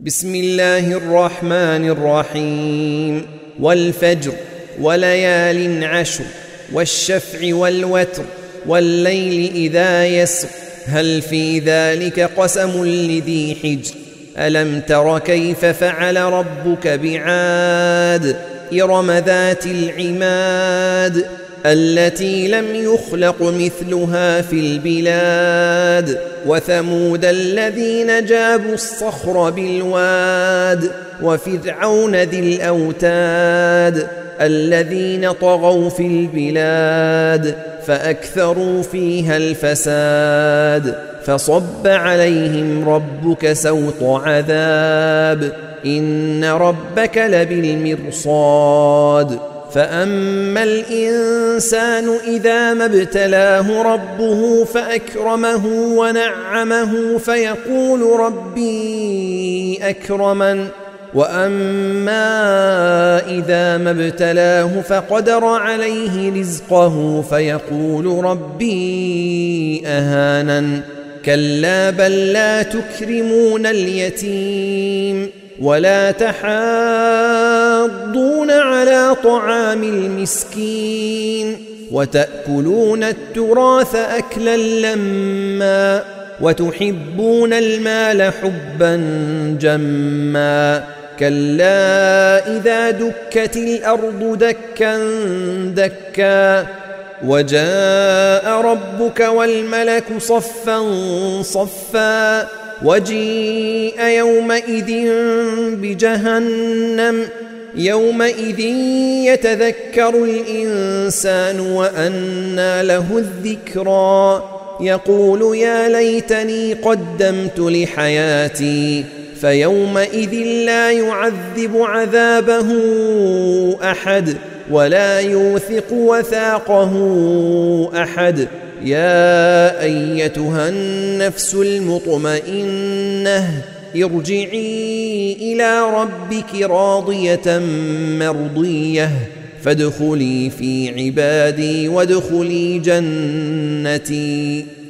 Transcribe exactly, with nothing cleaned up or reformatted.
بسم الله الرحمن الرحيم. والفجر وليال عشر والشفع والوتر والليل إذا يسر هل في ذلك قسم لذي حجر ألم تر كيف فعل ربك بعاد إرم ذات العماد التي لم يخلق مثلها في البلاد وثمود الذين جابوا الصخر بالواد وفرعون ذي الأوتاد الذين طغوا في البلاد فأكثروا فيها الفساد فصب عليهم ربك سوط عذاب إن ربك لبالمرصاد فأما الإنسان إذا ما ابتلاه ربه فأكرمه ونعمه فيقول ربي أكرمن وأما إذا ما ابتلاه فقدر عليه رزقه فيقول ربي أهانن كلا بل لا تكرمون اليتيم ولا تحاضون على طعام المسكين وتأكلون التراث أكلا لما وتحبون المال حبا جما كلا إذا دكت الأرض دكا دكا وجاء ربك والملك صفا صفا وجيء يومئذ بجهنم يومئذ يتذكر الإنسان وأنى له الذكرى يقول يا ليتني قدمت لحياتي فيومئذ لا يعذب عذابه أحد ولا يوثق وثاقه أحد يا أيتها النفس المطمئنة ارجعي إلى ربك راضية مرضية فادخلي في عبادي وادخلي جنتي.